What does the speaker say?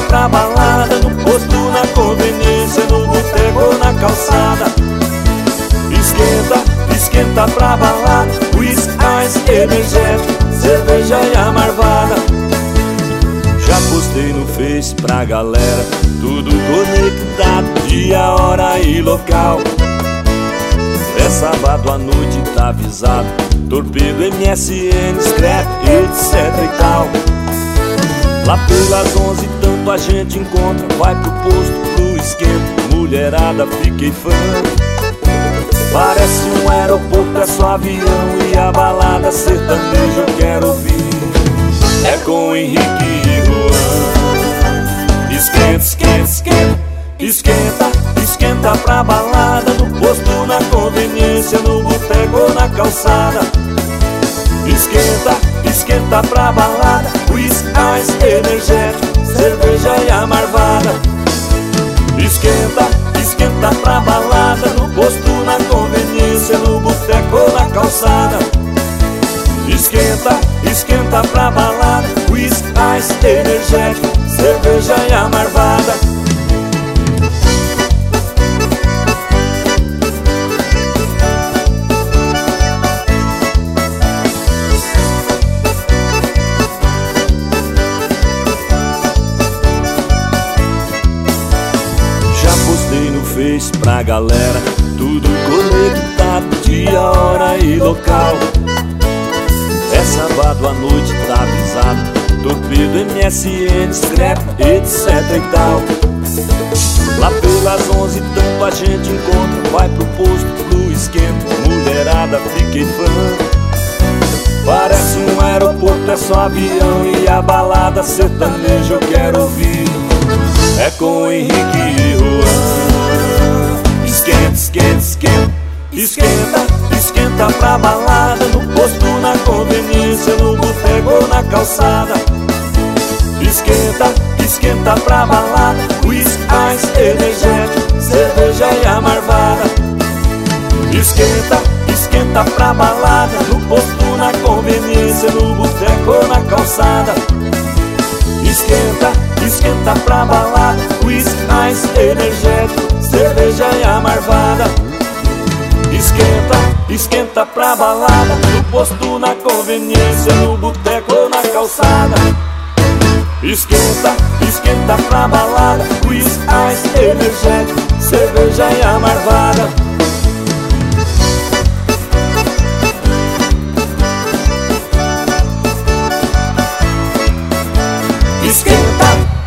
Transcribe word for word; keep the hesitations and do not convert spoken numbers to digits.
pra balada, no posto, na conveniência, no boteco ou na calçada. Esquenta, esquenta pra balada, uísque, ice, energético, cerveja e a marvada. Já postei no Face pra galera, tudo conectado, dia, hora e local. É sábado à noite, tá avisado, Torpedo, M S N, Scrap, etc e tal. Lá pelas onze, tanto a gente encontra, vai pro posto, pro esquenta, mulherada, fiquei fã. Parece um aeroporto, é só avião e a balada sertaneja eu quero ouvir. É com Henrique e Juan. Esquenta, esquenta, esquenta, esquenta, esquenta pra balada, no posto, na conveniência, no boteco ou na calçada. Esquenta, esquenta pra balada, uísque, ice, energético, cerveja e a marvada. Esquenta, esquenta pra balada, no posto, na conveniência, no boteco ou na calçada. Esquenta, esquenta pra balada, uísque, ice, energético, cerveja e a marvada. Postei no Face pra galera, tudo conectado, dia, hora e local. É sábado à noite, tá avisado, Torpedo, M S N, Scrap, etc e tal. Lá pelas onze, tanto a gente encontra, vai pro posto, pro esquenta, mulherada, fiquei fã. Parece um aeroporto, é só avião e a balada sertaneja eu quero ouvir. É com Henrique e Juan. Esquenta, esquenta, esquenta, esquenta, esquenta pra balada, no posto, na conveniência, no boteco ou na calçada. Esquenta, esquenta pra balada, uísque, ice, energético, cerveja e a marvada. Esquenta, esquenta pra balada, no posto, na conveniência, no boteco ou na calçada. Esquenta, esquenta pra balada, uísque, ice, energético, cerveja e a marvada. Esquenta, esquenta pra balada, no posto, na conveniência, no boteco ou na calçada. Esquenta, esquenta pra balada, uísque, ice, energético, cerveja e a marvada. Esquenta.